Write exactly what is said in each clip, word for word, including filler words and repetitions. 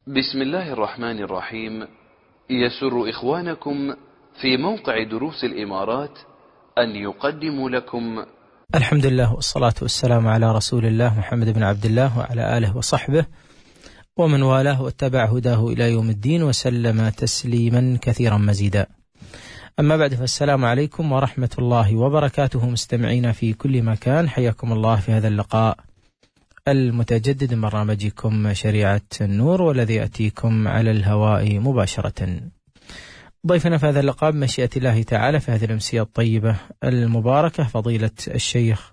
بسم الله الرحمن الرحيم. يسر إخوانكم في موقع دروس الإمارات أن يقدموا لكم الحمد لله والصلاة والسلام على رسول الله محمد بن عبد الله وعلى آله وصحبه ومن والاه واتبع هداه إلى يوم الدين وسلم تسليما كثيرا مزيدا. أما بعد، فالسلام عليكم ورحمة الله وبركاته مستمعين في كل مكان، حياكم الله في هذا اللقاء المتجدد من برنامجكم شريعة النور، والذي يأتيكم على الهواء مباشرة. ضيفنا في هذا اللقاء بمشيئة الله تعالى في هذه الأمسية الطيبة المباركة فضيلة الشيخ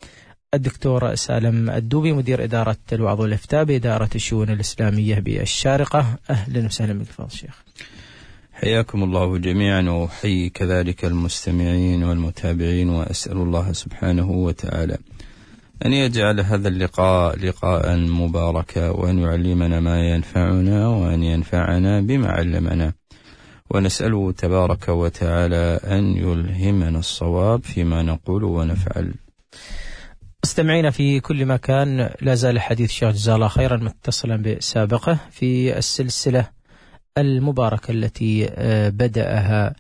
الدكتور سالم الدوبي، مدير إدارة الوعظ والإفتاء بإدارة الشؤون الإسلامية بالشارقة. أهلا وسهلا بك فضيلة الشيخ. حياكم الله جميعا، وحي كذلك المستمعين والمتابعين، وأسأل الله سبحانه وتعالى أن يجعل هذا اللقاء لقاء مباركا، وأن يعلمنا ما ينفعنا، وأن ينفعنا بما علمنا، ونسأله تبارك وتعالى أن يلهمنا الصواب فيما نقول ونفعل. استمعينا في كل مكان، لا زال الحديث الشيخ جزاه الله خيرا متصلا بسابقه في السلسلة المباركة التي بدأها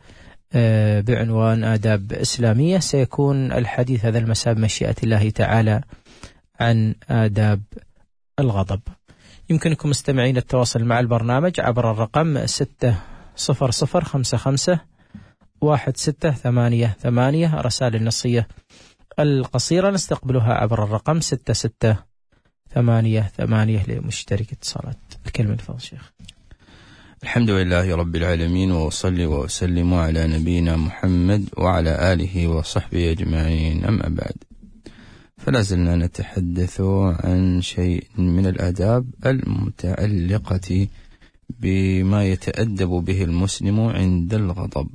بعنوان آداب إسلامية. سيكون الحديث هذا المساء بمشيئة الله تعالى عن آداب الغضب. يمكنكم مستمعين التواصل مع البرنامج عبر الرقم ستة صفر صفر خمسة خمسة واحد ستة ثمانية ثمانية. رسائل النصية القصيرة نستقبلها عبر الرقم ستة ستة ثمانية ثمانية لمشترك اتصالات. الكلمة لفضل الشيخ. الحمد لله رب العالمين، وأصلي وأسلم على نبينا محمد وعلى آله وصحبه أجمعين. أما بعد، فلا زلنا نتحدث عن شيء من الآداب المتعلقة بما يتأدب به المسلم عند الغضب.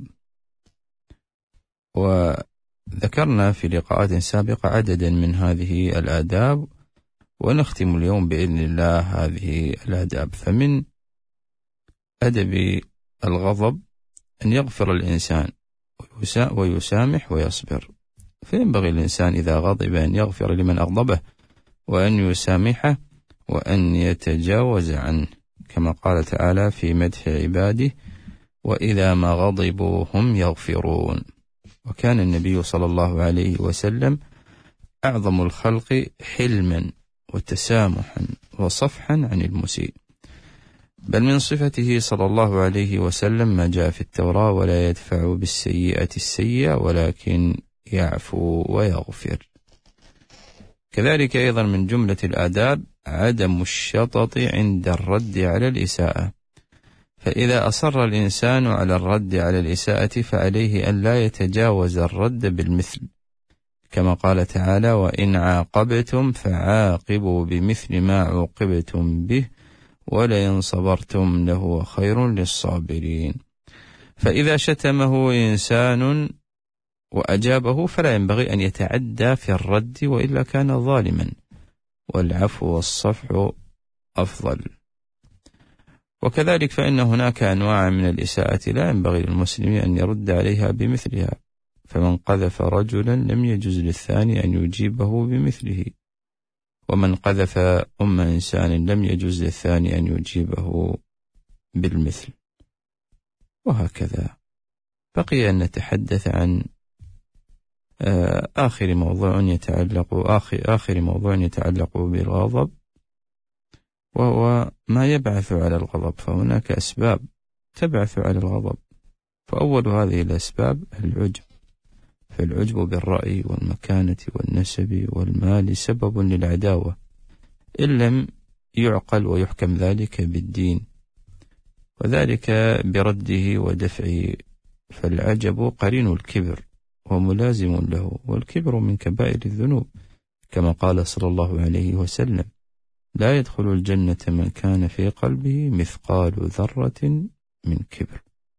وذكرنا في لقاءات سابقة عددا من هذه الآداب، ونختم اليوم بإذن الله هذه الآداب. فمن أدب الغضب أن يغفر الإنسان ويسامح ويصبر. فينبغي الإنسان إذا غضب أن يغفر لمن أغضبه، وأن يسامحه، وأن يتجاوز عنه، كما قال تعالى في مدح عباده: وإذا ما غضبوا هم يغفرون. وكان النبي صلى الله عليه وسلم أعظم الخلق حلما وتسامحا وصفحا عن المسيء، بل من صفته صلى الله عليه وسلم ما جاء في التوراة: ولا يدفع بالسيئة السيئة ولكن يعفو ويغفر. كذلك أيضا من جملة الآداب عدم الشطط عند الرد على الإساءة. فإذا أصر الإنسان على الرد على الإساءة فعليه أن لا يتجاوز الرد بالمثل، كما قال تعالى: وإن عاقبتم فعاقبوا بمثل ما عوقبتم به ولئن صبرتم لهو خير للصابرين. فإذا شتمه إنسان وأجابه فلا ينبغي أن يتعدى في الرد، وإلا كان ظالما، والعفو والصفح أفضل. وكذلك فإن هناك أنواع من الإساءة لا ينبغي للمسلم أن يرد عليها بمثلها. فمن قذف رجلا لم يجوز للثاني أن يجيبه بمثله، ومن قذف أم إنسان لم يجوز للثاني أن يجيبه بالمثل، وهكذا. بقي أن نتحدث عن آخر موضوع يتعلق آخر, آخر موضوع يتعلق بالغضب، وهو ما يبعث على الغضب. فهناك أسباب تبعث على الغضب، فأول هذه الأسباب العجب. فالعجب بالرأي والمكانة والنسب والمال سبب للعداوة إن لم يعقل ويحكم ذلك بالدين، وذلك برده ودفعه. فالعجب قرين الكبر وملازم له، والكبر من كبائر الذنوب، كما قال صلى الله عليه وسلم: لا يدخل الجنة من كان في قلبه مثقال ذرة من كبر.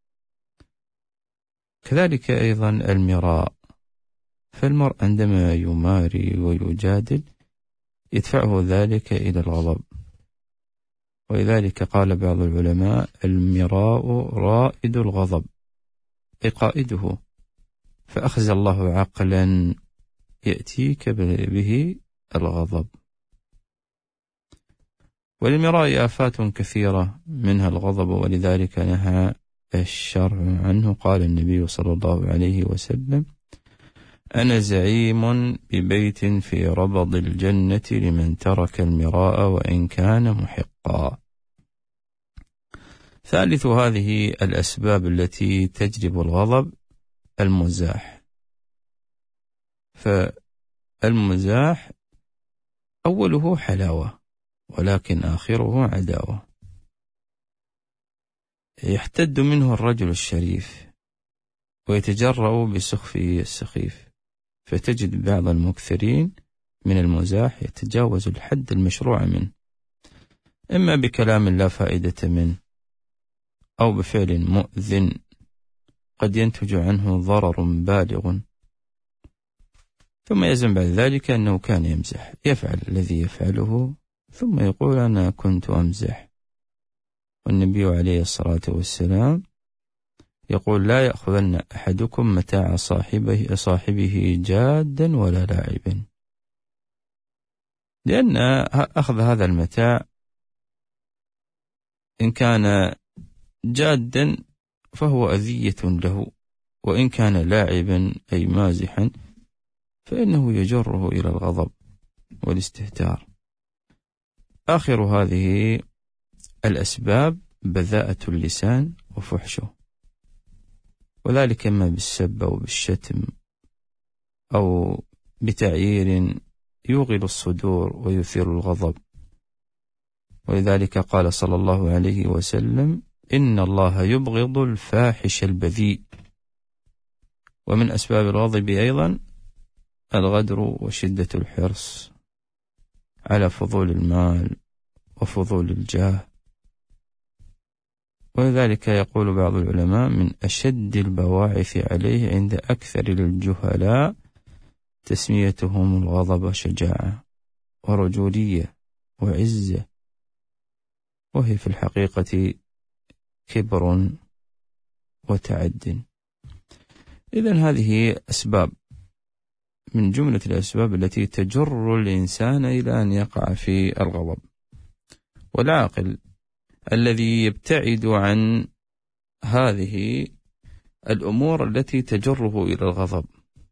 كذلك أيضا المراء. فالمرء عندما يماري ويجادل يدفعه ذلك إلى الغضب، ولذلك قال بعض العلماء: المراء رائد الغضب، أي قائده. فأخزى الله عقلا يأتيك به الغضب. وللمراء آفات كثيرة منها الغضب، ولذلك نهى الشرع عنه. قال النبي صلى الله عليه وسلم: أنا زعيم ببيت في ربض الجنة لمن ترك المراء وإن كان محقا. ثالث هذه الأسباب التي تجلب الغضب المزاح. فالمزاح أوله حلاوة ولكن آخره عداوة. يحتد منه الرجل الشريف ويتجرأ بسخفه السخيف، فتجد بعض المكثرين من المزاح يتجاوز الحد المشروع منه، إما بكلام لا فائدة منه أو بفعل مؤذن قد ينتج عنه ضرر بالغ، ثم يزعم بعد ذلك أنه كان يمزح، يفعل الذي يفعله ثم يقول أنا كنت أمزح. والنبي عليه الصلاة والسلام يقول: لا يأخذن أحدكم متاع صاحبه, صاحبه جادا ولا لاعبا، لأن أخذ هذا المتاع إن كان جادا فهو أذية له، وإن كان لاعبا أي مازحا فإنه يجره إلى الغضب والاستهتار. آخر هذه الأسباب بذاءة اللسان وفحشه، وذلك إما بالسب أو بالشتم أو بتعيير يوغل الصدور ويثير الغضب. ولذلك قال صلى الله عليه وسلم: إن الله يبغض الفاحش البذيء. ومن أسباب الغضب أيضا الغدر وشدة الحرص على فضول المال وفضول الجاه. ولذلك يقول بعض العلماء: من أشد البواعث عليه عند أكثر الجهلاء تسميتهم الغضب شجاعة ورجولية وعزة، وهي في الحقيقة كبر وتعد. إذن هذه أسباب من جملة الأسباب التي تجر الإنسان إلى أن يقع في الغضب. والعاقل الذي يبتعد عن هذه الأمور التي تجره إلى الغضب،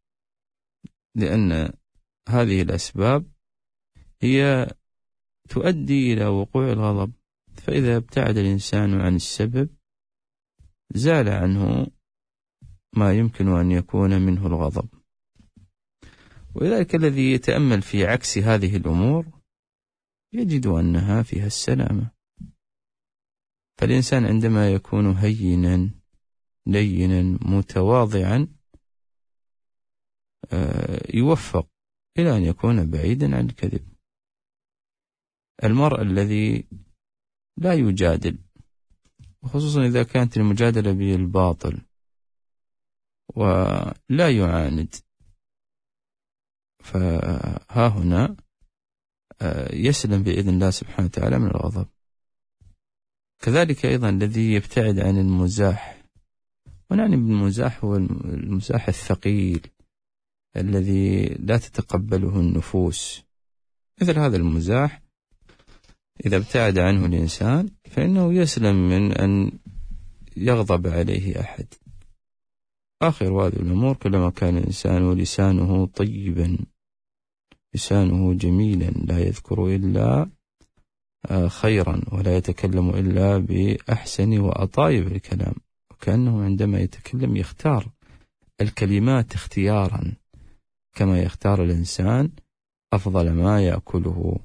لأن هذه الأسباب هي تؤدي إلى وقوع الغضب. فإذا ابتعد الإنسان عن السبب زال عنه ما يمكن أن يكون منه الغضب. ولذلك الذي يتأمل في عكس هذه الأمور يجد أنها فيها السلامة. فالإنسان عندما يكون هينا لينا متواضعا يوفق إلى أن يكون بعيدا عن الكذب. المرء الذي لا يجادل، وخصوصا إذا كانت المجادلة بالباطل، ولا يعاند، فها هنا يسلم بإذن الله سبحانه وتعالى من الغضب. كذلك أيضا الذي يبتعد عن المزاح، ونعني بالمزاح هو المزاح الثقيل الذي لا تتقبله النفوس. مثل هذا المزاح إذا ابتعد عنه الإنسان فإنه يسلم من أن يغضب عليه أحد. آخر هذه الأمور كلما كان الإنسان لسانه طيبا، لسانه جميلا، لا يذكر إلا خيرا ولا يتكلم إلا بأحسن وأطايب الكلام، وكأنه عندما يتكلم يختار الكلمات اختيارا كما يختار الإنسان أفضل ما يأكله.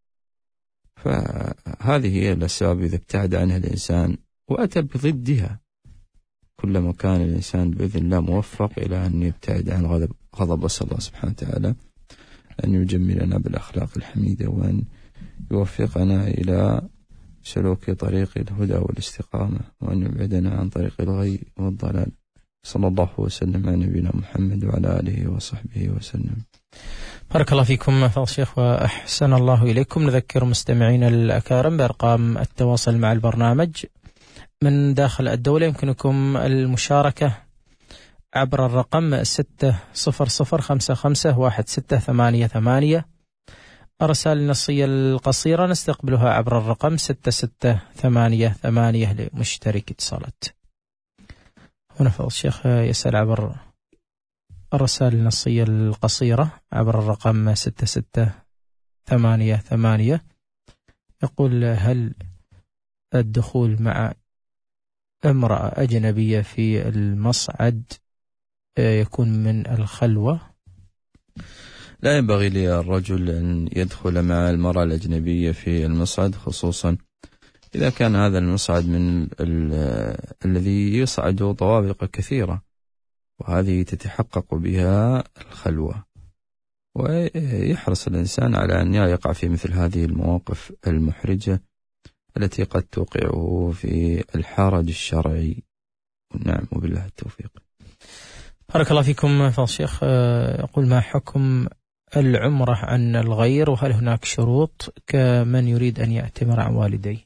فهذه هي الأسباب إذا ابتعد عنها الإنسان وأتى بضدها كلما كان الإنسان بإذن الله موفق إلى أن يبتعد عن غضب غضب أسأل الله سبحانه وتعالى أن يجملنا بالأخلاق الحميدة، وأن يوفقنا إلى سلوك طريق الهدى والاستقامة، وأن يبعدنا عن طريق الغي والضلال. صلى الله وسلم على نبينا محمد وعلى آله وصحبه وسلم. بارك الله فيكم فضل الشيخ وأحسن الله إليكم. نذكر مستمعين الأكارم بأرقام التواصل مع البرنامج من داخل الدولة. يمكنكم المشاركة عبر الرقم ستة صفر صفر خمسة خمسة واحد ستة ثمانية ثمانية، الرسائل النصية القصيرة نستقبلها عبر الرقم ستة ستة ثمانية ثمانية لمشترك اتصالات. هنا فضل الشيخ يسأل عبر الرسائل النصية القصيرة عبر الرقم ستة ستة ثمانية ثمانية، يقول: هل الدخول مع امرأة أجنبية في المصعد يكون من الخلوة؟ لا ينبغي للرجل أن يدخل مع المرأة الأجنبية في المصعد، خصوصا إذا كان هذا المصعد من الذي يصعد طوابق كثيرة، وهذه تتحقق بها الخلوة، ويحرص الإنسان على أن يقع في مثل هذه المواقف المحرجة التي قد توقعه في الحرج الشرعي. نعم، وبالله التوفيق. بارك الله فيكم فضل الشيخ. يقول: ما حكم العمرة عن الغير، وهل هناك شروط كمن يريد أن يأتمر عن والديه؟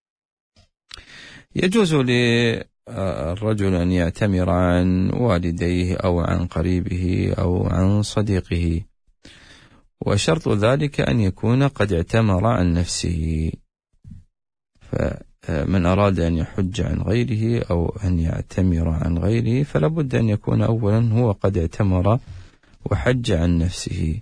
يجوز للرجل أن يأتمر عن والديه أو عن قريبه أو عن صديقه، وشرط ذلك أن يكون قد اعتمر عن نفسه. فمن أراد أن يحج عن غيره أو أن يعتمر عن غيره فلا بد أن يكون أولا هو قد اعتمر وحج عن نفسه،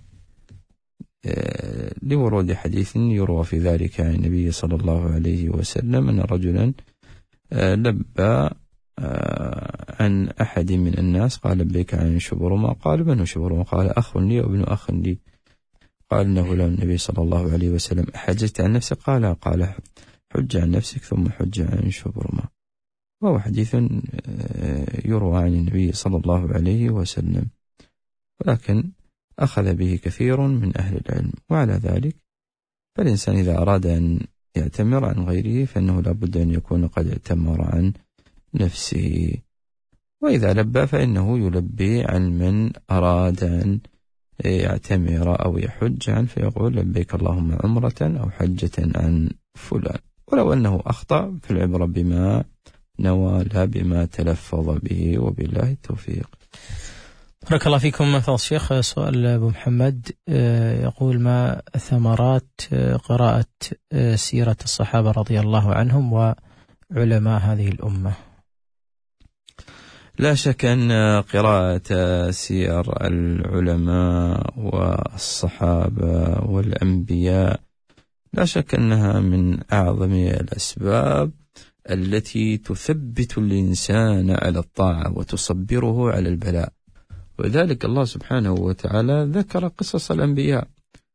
لورود حديث يروى في ذلك عن النبي صلى الله عليه وسلم أن رجلا لبى عن أحد من الناس، قال: لبيك عن شبرمة. قال: من هو شبرمة؟ قال: أخ لي وابن أخ لي. قال إنه له النبي صلى الله عليه وسلم: أحججت عن نفسك؟ قال: قال حج عن نفسك ثم حج عن شبرمة. وهو حديث يروى عن النبي صلى الله عليه وسلم، ولكن أخذ به كثير من أهل العلم. وعلى ذلك فالإنسان إذا أراد أن يعتمر عن غيره فإنه لابد أن يكون قد اعتمر عن نفسه، وإذا لبى فإنه يلبي عن من أراد أن يعتمر أو يحج عنه، فيقول: لبيك اللهم عمرة أو حجة عن فلان، ولو أنه أخطأ فالعبرة بما نوى لا بما تلفظ به، وبالله التوفيق. بارك الله فيكم فضل الشيخ. سؤال أبو محمد يقول: ما ثمرات قراءة سيرة الصحابة رضي الله عنهم وعلماء هذه الأمة؟ لا شك أن قراءة سير العلماء والصحابة والأنبياء لا شك أنها من أعظم الأسباب التي تثبت الإنسان على الطاعة وتصبره على البلاء. وذلك الله سبحانه وتعالى ذكر قصص الأنبياء،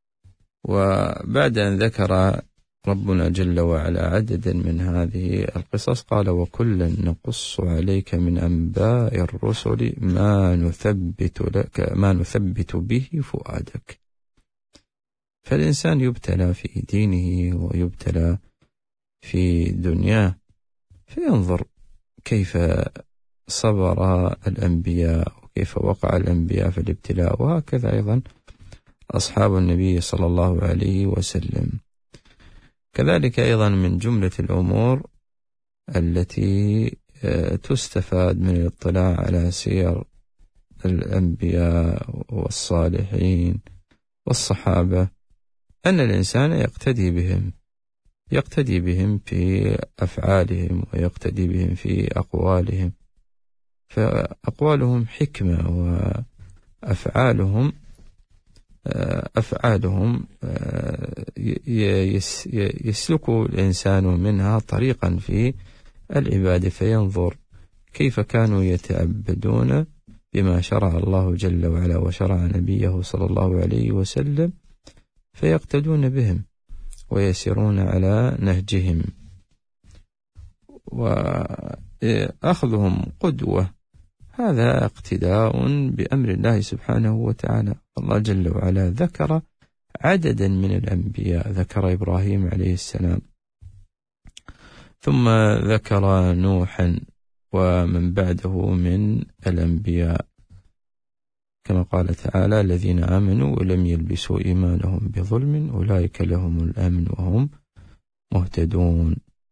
وبعد أن ذكر ربنا جل وعلا عددا من هذه القصص قال: وكلا نقص عليك من أنباء الرسل ما نثبت لك ما نثبت به فؤادك. فالإنسان يبتلى في دينه ويبتلى في دنياه، فينظر كيف صبر الأنبياء وكيف وقع الأنبياء في الابتلاء، وهكذا أيضا أصحاب النبي صلى الله عليه وسلم. كذلك أيضا من جملة الأمور التي تستفاد من الاطلاع على سير الأنبياء والصالحين والصحابة أن الإنسان يقتدي بهم يقتدي بهم في أفعالهم ويقتدي بهم في أقوالهم، فأقوالهم حكمة وأفعالهم أفعالهم يسلك الإنسان منها طريقا في العبادة، فينظر كيف كانوا يتعبدون بما شرع الله جل وعلا وشرع نبيه صلى الله عليه وسلم، فيقتدون بهم ويسيرون على نهجهم، وأخذهم قدوة. هذا اقتداء بأمر الله سبحانه وتعالى. الله جل وعلا ذكر عددا من الأنبياء، ذكر إبراهيم عليه السلام، ثم ذكر نوحا ومن بعده من الأنبياء، كما قال تعالى: الذين آمنوا ولم يلبسوا إيمانهم بظلم أولئك لهم الأمن وهم مهتدون.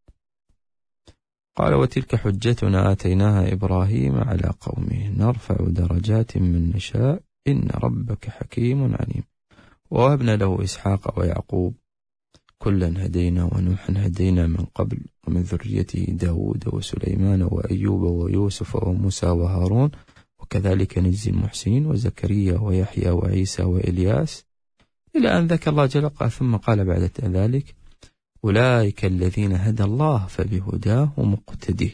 قال: وتلك حجتنا آتيناها إبراهيم على قومه نرفع درجات من نشاء إن ربك حكيم عليم. ووهبنا له إسحاق ويعقوب كلا هدينا ونوحا هدينا من قبل ومن ذريته داود وسليمان وأيوب ويوسف وموسى وهارون وكذلك نجزي المحسنين وزكريا ويحيى وعيسى وإلياس إلى أن ذكر الله جل وعلا ثم قال بعد ذلك أولئك الذين هدى الله فبهداه مقتده.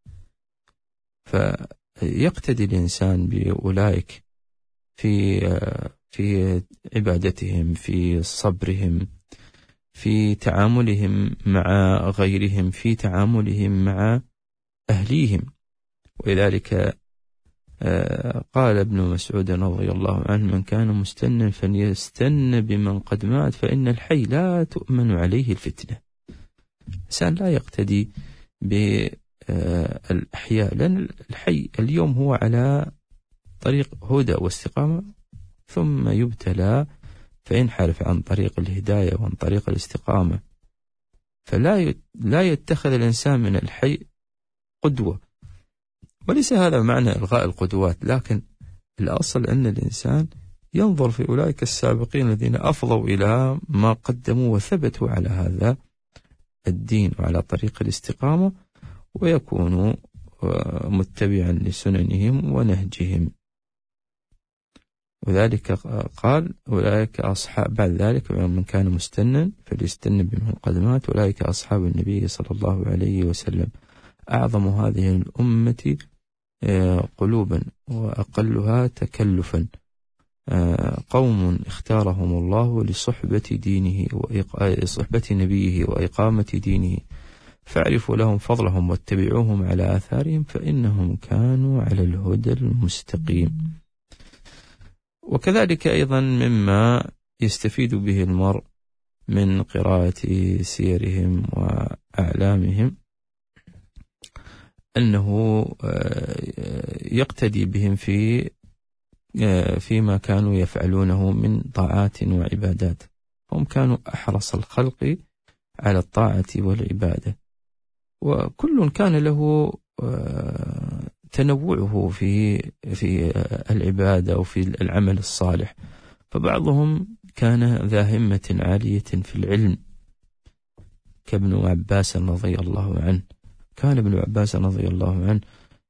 فيقتدي الإنسان بأولئك في في عبادتهم، في صبرهم، في تعاملهم مع غيرهم، في تعاملهم مع أهليهم. ولذلك قال ابن مسعود رضي الله عنه من كان مستنا فليستن بمن قد مات فإن الحي لا تؤمن عليه الفتنة. الإنسان لا يقتدي بالأحياء، لأن الحي اليوم هو على طريق هدى واستقامة ثم يبتلى فينحرف عن طريق الهداية وعن طريق الاستقامة، فلا لا يتخذ الإنسان من الحي قدوة. وليس هذا معنى إلغاء القدوات، لكن الأصل أن الإنسان ينظر في أولئك السابقين الذين أفضوا إلى ما قدموا وثبتوا على هذا الدين وعلى طريق الاستقامة، ويكونوا متبعا لسننهم ونهجهم. وذلك قال أولئك أصحاب، بعد ذلك من كان مستنا فليستن بمن قد مات أولئك أصحاب النبي صلى الله عليه وسلم أعظم هذه الأمة قلوبا وأقلها تكلفا، قوم اختارهم الله لصحبة دينه وصحبة نبيه وإقامة دينه، فاعرفوا لهم فضلهم واتبعوهم على آثارهم فإنهم كانوا على الهدى المستقيم. وكذلك أيضا مما يستفيد به المرء من قراءة سيرهم وأعلامهم أنه يقتدي بهم في فيما كانوا يفعلونه من طاعات وعبادات. هم كانوا أحرص الخلق على الطاعة والعبادة، وكل كان له تنوعه في في العبادة وفي العمل الصالح. فبعضهم كان ذا همة عالية في العلم كابن عباس رضي الله عنه. كان ابن عباس رضي الله عنه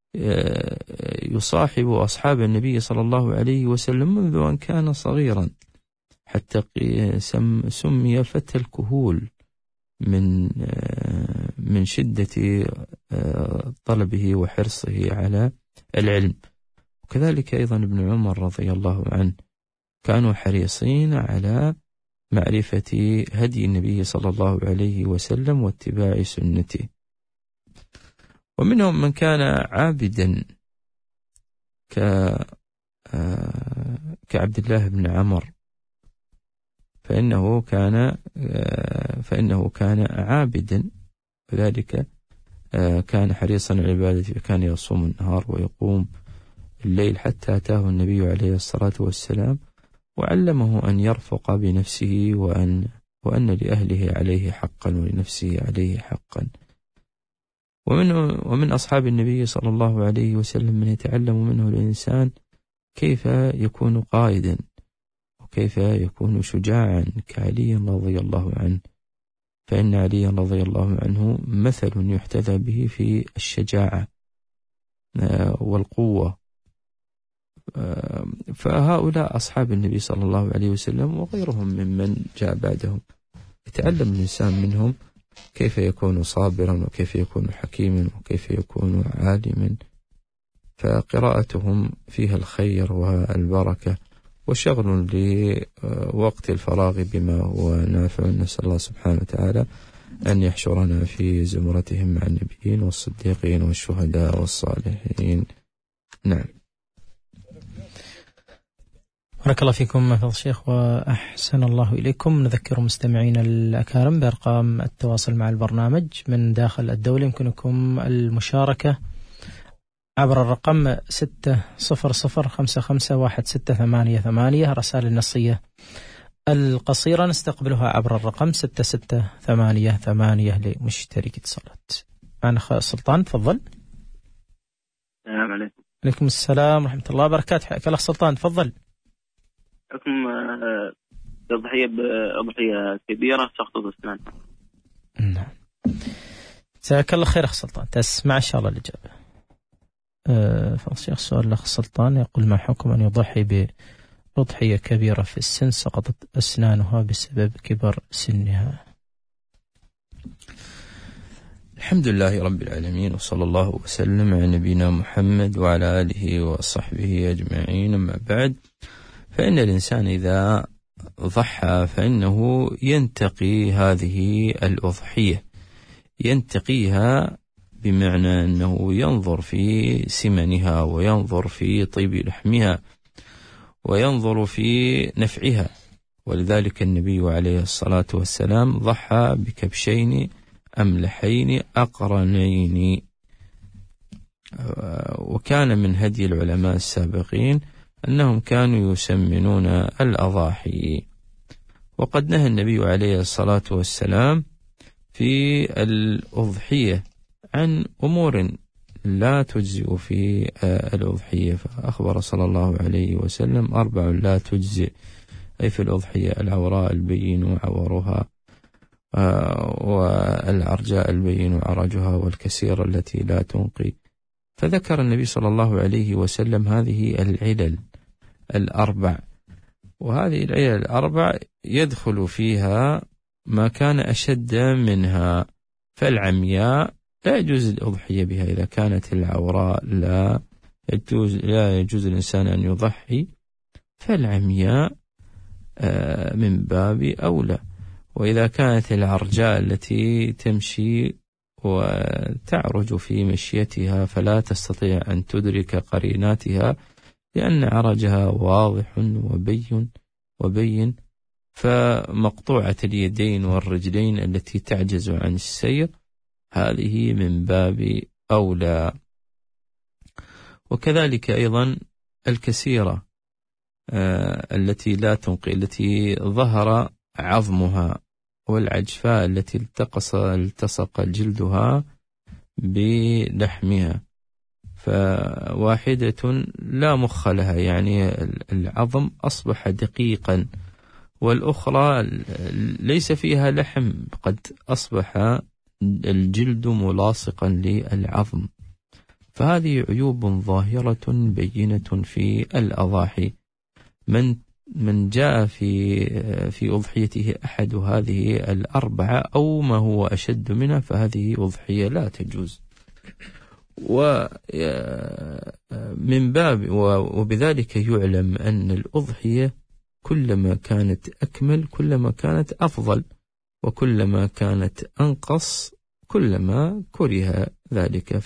يصاحب أصحاب النبي صلى الله عليه وسلم منذ أن كان صغيرا، حتى سمي فتى الكهول من من شدة طلبه وحرصه على العلم. وكذلك أيضا ابن عمر رضي الله عنه كانوا حريصين على معرفة هدي النبي صلى الله عليه وسلم واتباع سنته. ومنهم من كان عابدا كعبد الله بن عمر، فإنه كان فإنه كان عابدا، وذلك كان حريصا على العبادة، فكان يصوم النهار ويقوم الليل حتى أتاه النبي عليه الصلاة والسلام وعلمه أن يرفق بنفسه وأن وأن لأهله عليه حقا ولنفسه عليه حقا. ومن ومن أصحاب النبي صلى الله عليه وسلم من يتعلم منه الإنسان كيف يكون قائدا وكيف يكون شجاعا كعلي رضي الله عنه، فإن علي رضي الله عنه مثل يحتذى به في الشجاعة والقوة. فهؤلاء أصحاب النبي صلى الله عليه وسلم وغيرهم ممن جاء بعدهم، يتعلم الإنسان منهم كيف يكون صابرا وكيف يكون حكيما وكيف يكون عالما. فقراءتهم فيها الخير والبركة وشغل لوقت الفراغ بما هو نافع. نسأل الله سبحانه وتعالى أن يحشرنا في زمرتهم مع النبيين والصديقين والشهداء والصالحين. نعم. بارك الله فيكم فضل الشيخ وأحسن الله إليكم. نذكر مستمعين الأكارم بأرقام التواصل مع البرنامج من داخل الدولة. يمكنكم المشاركة عبر الرقم ستة صفر صفر خمسة خمسة واحد ستة ثمانية ثمانية. رسائل النصية القصيرة نستقبلها عبر الرقم ستة ستة ثمانية ثمانية لمشترك اتصالات. معنا سلطان، تفضل. السلام عليكم. عليكم السلام ورحمة الله وبركاته. حياك الله سلطان، تفضل. حكم تضحية بأضحية كبيرة سقطت أسنان. نعم. جزاك الله خير أخ سلطان، تسمع إن شاء الله الإجابة. أه فالشيخ سؤال الأخ سلطان يقول: ما حكم أن يضحي بأضحية كبيرة في السن سقطت أسنانها بسبب كبر سنها؟ الحمد لله رب العالمين، وصلى الله وسلم على نبينا محمد وعلى آله وصحبه أجمعين. أما بعد، فإن الإنسان إذا ضحى فإنه ينتقي هذه الأضحية، ينتقيها بمعنى أنه ينظر في سمنها وينظر في طيب لحمها وينظر في نفعها. ولذلك النبي عليه الصلاة والسلام ضحى بكبشين أملحين أقرنين. وكان من هدي العلماء السابقين أنهم كانوا يسمنون الأضاحي. وقد نهى النبي عليه الصلاة والسلام في الأضحية عن أمور لا تجزئ في الأضحية، فأخبر صلى الله عليه وسلم: أربع لا تجزئ، أي في الأضحية: العوراء البين عورها، والعرجاء البين عرجها، والكسيرة التي لا تنقي. فذكر النبي صلى الله عليه وسلم هذه العلل الأربع، وهذه العلل الأربع يدخل فيها ما كان أشد منها. فالعمياء لا يجوز الأضحية بها، إذا كانت العوراء لا يجوز, لا يجوز الإنسان أن يضحي، فالعمياء من باب أولى. وإذا كانت العرجاء التي تمشي وتعرج في مشيتها فلا تستطيع أن تدرك قريناتها لأن عرجها واضح وبين وبين فمقطوعة اليدين والرجلين التي تعجز عن السير، هذه من باب أولى. وكذلك أيضا الكسيرة آه التي لا تنقي، التي ظهر عظمها، والعجفاء التي التقص التصق جلدها بلحمها، فواحدة لا مخ لها، يعني العظم أصبح دقيقا، والأخرى ليس فيها لحم، قد أصبح الجلد ملاصقا للعظم. فهذه عيوب ظاهرة بينة في الأضاحي. من من جاء في في أضحيته أحد هذه الأربعة أو ما هو أشد منها فهذه أضحية لا تجوز. ومن باب وبذلك يعلم أن الأضحية كلما كانت أكمل كلما كانت أفضل، وكلما كانت أنقص كلما كره ذلك.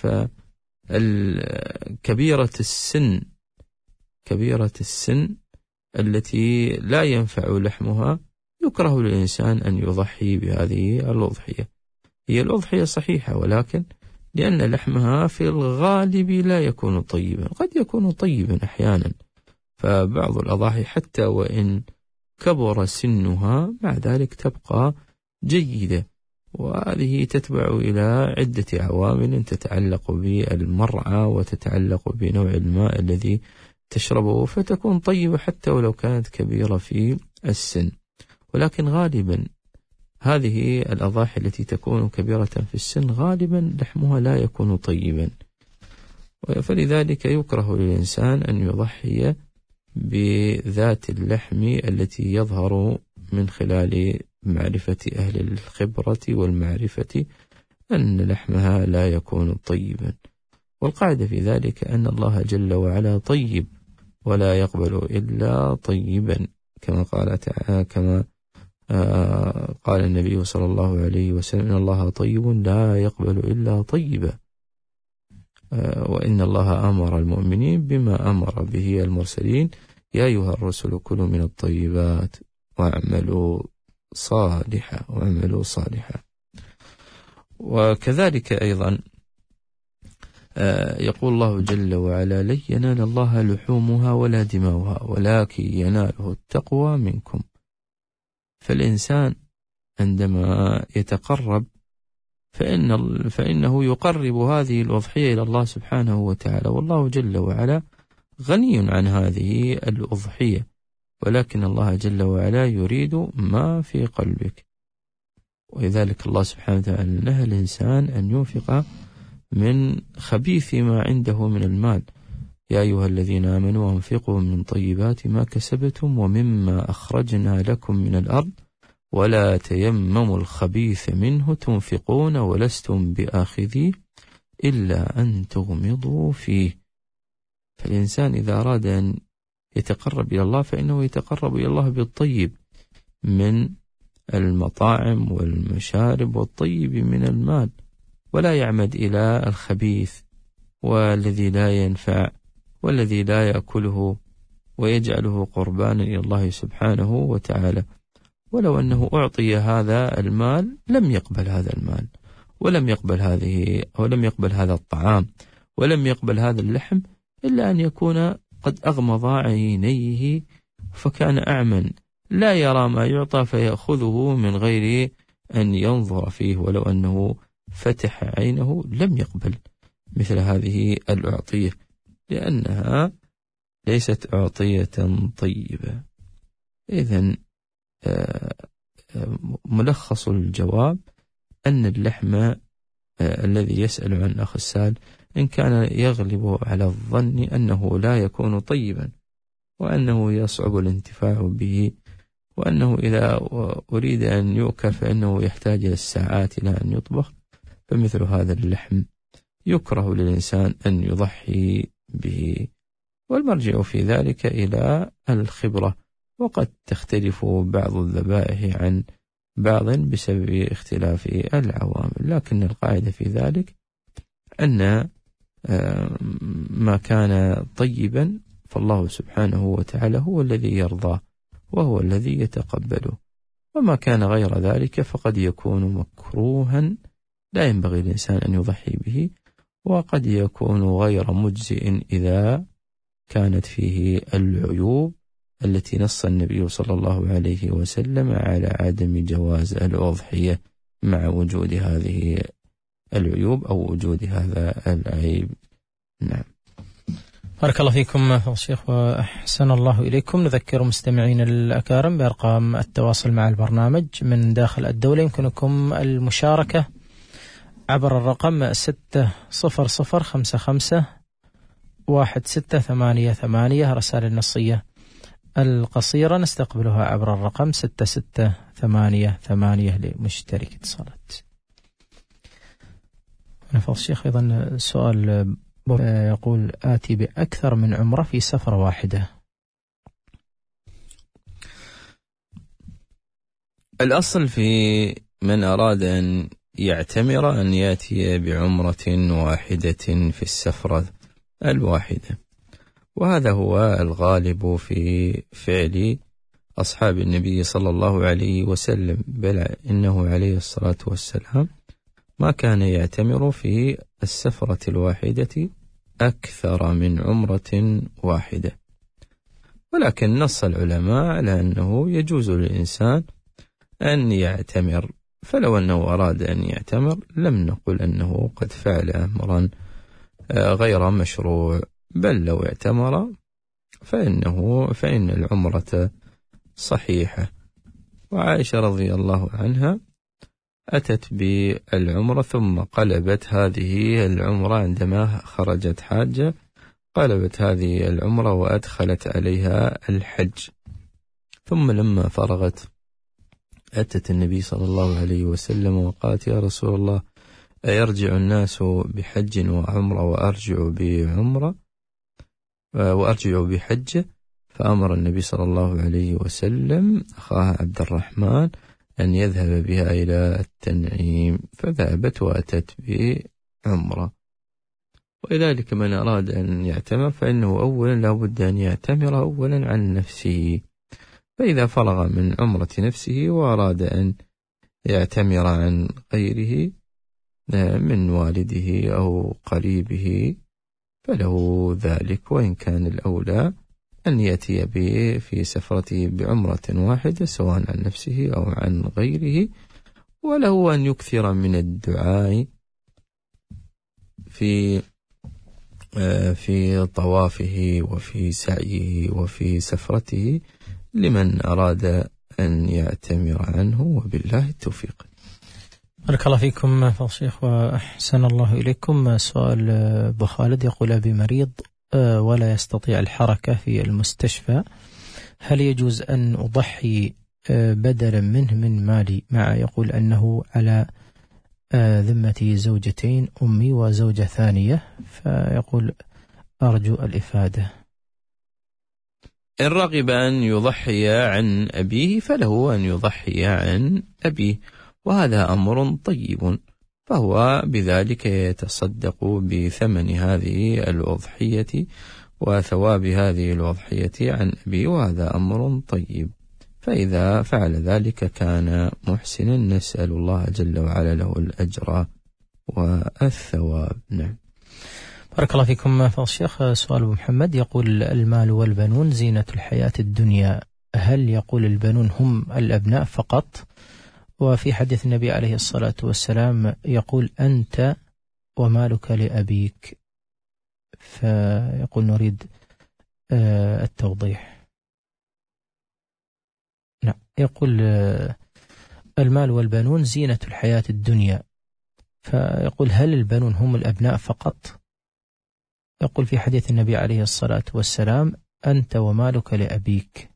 فالكبيرة السن كبيرة السن التي لا ينفع لحمها يكره للإنسان أن يضحي بهذه الأضحية. هي الأضحية صحيحة، ولكن لأن لحمها في الغالب لا يكون طيبا، قد يكون طيبا أحيانا. فبعض الأضاحي حتى وإن كبر سنها مع ذلك تبقى جيدة، وهذه تتبع إلى عدة عوامل تتعلق بالمرعى وتتعلق بنوع الماء الذي تشربه، فتكون طيبة حتى ولو كانت كبيرة في السن. ولكن غالبا هذه الأضاحي التي تكون كبيرة في السن غالبا لحمها لا يكون طيبا، فلذلك يكره للإنسان أن يضحي بذات اللحم التي يظهر من خلال معرفة أهل الخبرة والمعرفة أن لحمها لا يكون طيبا. والقاعدة في ذلك أن الله جل وعلا طيب ولا يقبل إلا طيبا، كما قال تعالى كما آه قال النبي صلى الله عليه وسلم: إن الله طيب لا يقبل إلا طيبا. آه وإن الله أمر المؤمنين بما أمر به المرسلين: يا أيها الرسل كلوا من الطيبات واعملوا صالحا واعملوا صالحا. وكذلك أيضا يقول الله جل وعلا: لن ينال الله لحومها ولا دماؤها ولكن يناله التقوى منكم. فالإنسان عندما يتقرب فإن فإنه يقرب هذه الأضحية إلى الله سبحانه وتعالى، والله جل وعلا غني عن هذه الأضحية. ولكن الله جل وعلا يريد ما في قلبك. ولذلك الله سبحانه وتعالى نهى الإنسان أن ينفق من خبيث ما عنده من المال. يا أيها الذين آمنوا أنفقوا من طيبات ما كسبتم ومما أخرجنا لكم من الأرض ولا تيمموا الخبيث منه تنفقون ولستم بآخذيه إلا أن تغمضوا فيه. فالإنسان إذا أراد أن يتقرب إلى الله فإنه يتقرب إلى الله بالطيب من المطاعم والمشارب والطيب من المال، ولا يعمد إلى الخبيث والذي لا ينفع والذي لا يأكله ويجعله قربانا إلى الله سبحانه وتعالى. ولو أنه أعطي هذا المال لم يقبل هذا المال، ولم يقبل هذه ولم يقبل هذا الطعام، ولم يقبل هذا اللحم، إلا أن يكون قد أغمض عينيه فكان أعمى لا يرى ما يعطى فيأخذه من غير أن ينظر فيه. ولو أنه فتح عينه لم يقبل مثل هذه الأعطية، لأنها ليست أعطية طيبة. إذن ملخص الجواب أن اللحم الذي يسأل عن أخ السال إن كان يغلب على الظن أنه لا يكون طيبا وأنه يصعب الانتفاع به، وأنه إذا أريد أن يؤكل فإنه يحتاج إلى الساعات إلى أن يطبخ، فمثل هذا اللحم يكره للإنسان أن يضحي به. والمرجع في ذلك إلى الخبرة، وقد تختلف بعض الذبائح عن بعض بسبب اختلاف العوامل، لكن القاعدة في ذلك أن ما كان طيبا فالله سبحانه وتعالى هو الذي يرضاه وهو الذي يتقبله، وما كان غير ذلك فقد يكون مكروها لا ينبغي الإنسان أن يضحي به، وقد يكون غير مجزئ إذا كانت فيه العيوب التي نص النبي صلى الله عليه وسلم على عدم جواز الأضحية مع وجود هذه العيوب أو وجود هذا العيب. نعم. بارك الله فيكم فضل الشيخ وأحسن الله إليكم. نذكر مستمعين الأكارم بأرقام التواصل مع البرنامج من داخل الدولة. يمكنكم المشاركة عبر الرقم ستة صفر صفر خمسة خمسة واحد ستة ثمانية ثمانية. رسائل النصية القصيرة نستقبلها عبر الرقم ستة ستة ثمانية ثمانية لمشترك اتصالات. فضل الشيخ أيضا سؤال يقول آتي بأكثر من عمرة في سفرة واحدة. الأصل في من أراد أن يعتمر أن يأتي بعمرة واحدة في السفرة الواحدة، وهذا هو الغالب في فعل أصحاب النبي صلى الله عليه وسلم، بل إنه عليه الصلاة والسلام ما كان يعتمر في السفرة الواحدة أكثر من عمرة واحدة. ولكن نص العلماء على أنه يجوز للإنسان أن يعتمر، فلو أنه أراد أن يعتمر لم نقل أنه قد فعل أمرا غير مشروع، بل لو اعتمر فإنه فإن العمرة صحيحة. وعائشة رضي الله عنها أتت بالعمرة ثم قلبت هذه العمرة عندما خرجت حاجة، قلبت هذه العمرة وأدخلت عليها الحج. ثم لما فرغت أتت النبي صلى الله عليه وسلم وقالت يا رسول الله أيرجع الناس بحج وعمرة وأرجع بعمرة وأرجع بحج؟ فأمر النبي صلى الله عليه وسلم أخاها عبد الرحمن أن يذهب بها إلى التنعيم، فذهبت وأتت بعمرة. ولذلك من أراد أن يعتمر فإنه أولا لا بد أن يعتمر أولا عن نفسه، فإذا فرغ من عمرة نفسه وأراد أن يعتمر عن غيره من والده أو قريبه فله ذلك، وإن كان الأولى أن يأتي به في سفرته بعمرة واحدة سواء عن نفسه أو عن غيره، وله أن يكثر من الدعاء في في طوافه وفي سعيه وفي سفرته، لمن أراد أن يعتمر عنه، وبالله التوفيق. بارك الله فيكم فضل الشيخ وأحسن الله إليكم. سؤال أبو خالد يقول: أبي مريض ولا يستطيع الحركة في المستشفى، هل يجوز أن أضحي بدلا منه من مالي، مع يقول أنه على ذمتي زوجتين، أمي وزوجة ثانية، فيقول أرجو الإفادة. إن رغب أن يضحي عن أبيه فله أن يضحي عن أبيه، وهذا أمر طيب، فهو بذلك يتصدق بثمن هذه الأضحية وثواب هذه الأضحية عن أبيه، وهذا أمر طيب. فإذا فعل ذلك كان محسنا، نسأل الله جل وعلا له الأجر والثواب. نعم. بارك الله فيكم فضل الشيخ. سؤال أبو محمد يقول: المال والبنون زينة الحياة الدنيا، هل يقول البنون هم الأبناء فقط؟ وفي حديث النبي عليه الصلاة والسلام يقول: أنت ومالك لأبيك، فيقول نريد التوضيح. نعم. يقول المال والبنون زينة الحياة الدنيا، فيقول هل البنون هم الأبناء فقط؟ يقول في حديث النبي عليه الصلاة والسلام: أنت ومالك لأبيك.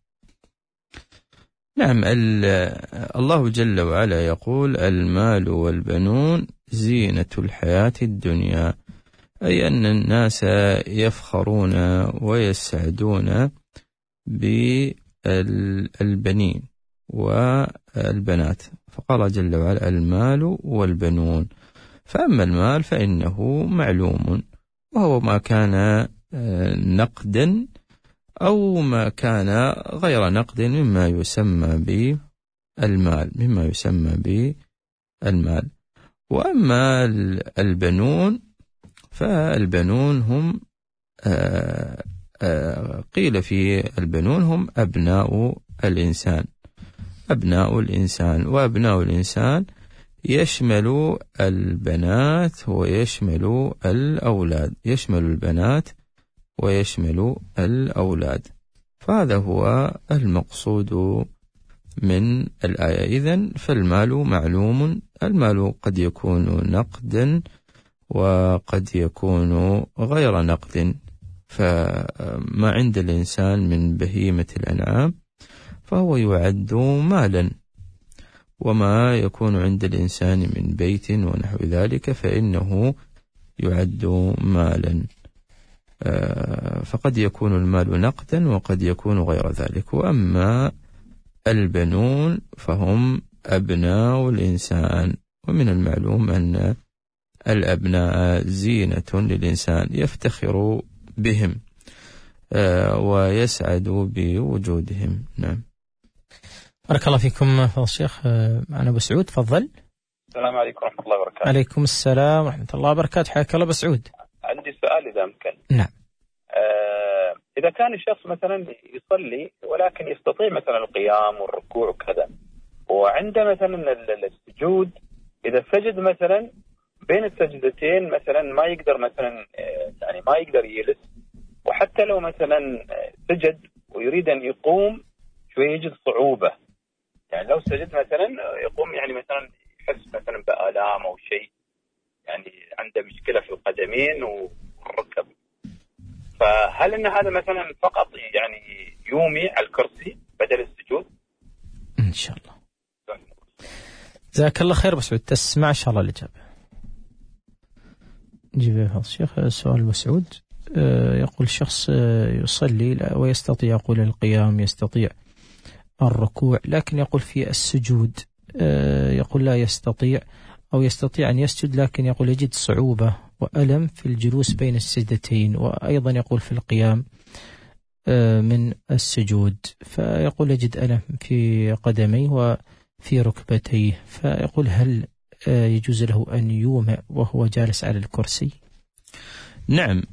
نعم. الله جل وعلا يقول: المال والبنون زينة الحياة الدنيا، أي أن الناس يفخرون ويسعدون بالبنين والبنات، فقال جل وعلا: المال والبنون. فأما المال فإنه معلوم، وهو ما كان نقدا أو ما كان غير نقد مما يسمى بالمال مما يسمى بالمال. وأما البنون فالبنون هم آآ آآ قيل في البنون هم أبناء الإنسان أبناء الإنسان وأبناء الإنسان يشمل البنات ويشمل الأولاد يشمل البنات ويشمل الأولاد فهذا هو المقصود من الآية. إذن فالمال معلوم، المال قد يكون نقدا وقد يكون غير نقد، فما عند الإنسان من بهيمة الأنعام فهو يعد مالا، وما يكون عند الإنسان من بيت ونحو ذلك فإنه يعد مالا، فقد يكون المال نقدا وقد يكون غير ذلك. وأما البنون فهم أبناء الإنسان، ومن المعلوم أن الأبناء زينة للإنسان يفتخر بهم ويسعد بوجودهم. نعم. بارك الله فيكم فضل الشيخ. معنا أبو سعود، تفضل. السلام عليكم ورحمة الله وبركاته. عليكم السلام ورحمة الله وبركاته، حياك الله أبو سعود. عندي سؤال إذا أمكن. نعم. آه إذا كان الشخص مثلا يصلي ولكن يستطيع مثلا القيام والركوع وكذا، وعنده مثلا السجود، إذا سجد مثلا بين السجدتين مثلا ما يقدر مثلا يعني ما يقدر يجلس، وحتى لو مثلا سجد ويريد أن يقوم شوي يجد صعوبة، يعني لو سجد مثلا يقوم يعني مثلا يحس مثلا بآلام أو شيء، يعني عنده مشكلة في القدمين والركب، فهل أن هذا مثلا فقط يعني يومي على الكرسي بدل السجود؟ إن شاء الله. جزاك الله خير بس تسمع إن شاء الله الإجابة. نجيب يا الشيخ. سؤال مسعود يقول: شخص يصلي ويستطيع يقول القيام، يستطيع الركوع، لكن يقول في السجود يقول لا يستطيع، أو يستطيع أن يسجد لكن يقول يجد صعوبة وألم في الجلوس بين السجدتين، وأيضا يقول في القيام من السجود، فيقول يجد ألم في قدميه وفي ركبتيه، فيقول هل يجوز له أن يومئ وهو جالس على الكرسي؟ نعم.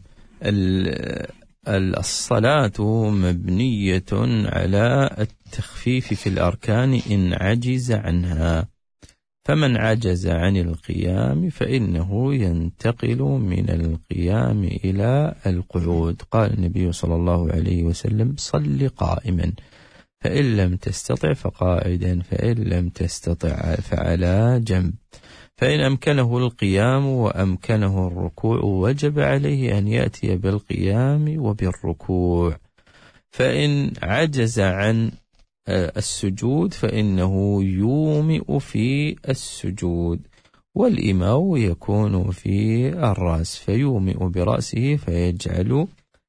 الصلاة مبنية على التخفيف في الأركان إن عجز عنها، فمن عجز عن القيام فإنه ينتقل من القيام إلى القعود. قال النبي صلى الله عليه وسلم: صل قائما، فإن لم تستطع فقاعدا، فإن لم تستطع فعلى جنب. فإن أمكنه القيام وأمكنه الركوع وجب عليه أن يأتي بالقيام وبالركوع. فإن عجز عن السجود فإنه يومئ في السجود، والإيماء يكون في الرأس، فيومئ برأسه فيجعل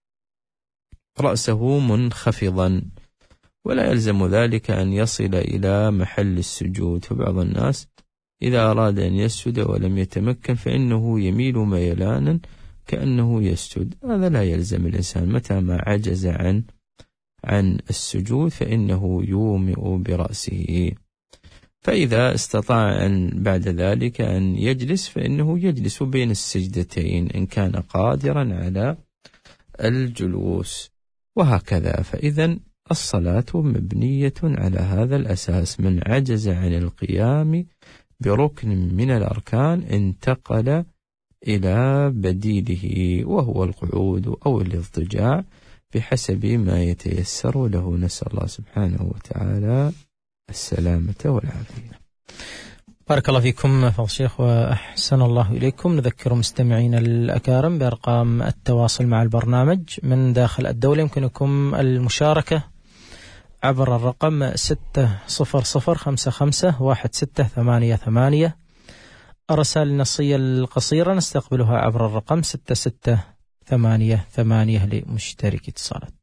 رأسه منخفضا، ولا يلزم ذلك أن يصل إلى محل السجود. فبعض الناس إذا أراد أن يسجد ولم يتمكن فإنه يميل ميلانا كأنه يسجد، هذا لا يلزم الإنسان. متى ما عجز عن عن السجود فإنه يومئ برأسه. فإذا استطاع أن بعد ذلك أن يجلس فإنه يجلس بين السجدتين إن كان قادرا على الجلوس، وهكذا. فإذا الصلاة مبنية على هذا الأساس: من عجز عن القيام بركن من الأركان انتقل إلى بديله، وهو القعود أو الاضطجاع بحسب ما يتيسر له. نسأل الله سبحانه وتعالى السلامة والعافية. بارك الله فيكم فضل الشيخ وأحسن الله إليكم. نذكر مستمعين الأكارم بأرقام التواصل مع البرنامج من داخل الدولة. يمكنكم المشاركة عبر الرقم ستة صفر صفر خمسة خمسة واحد ستة ثمانية ثمانية. الرسائل النصية القصيرة نستقبلها عبر الرقم ستة ستة ثمانية ثمانية لمشترك اتصالات.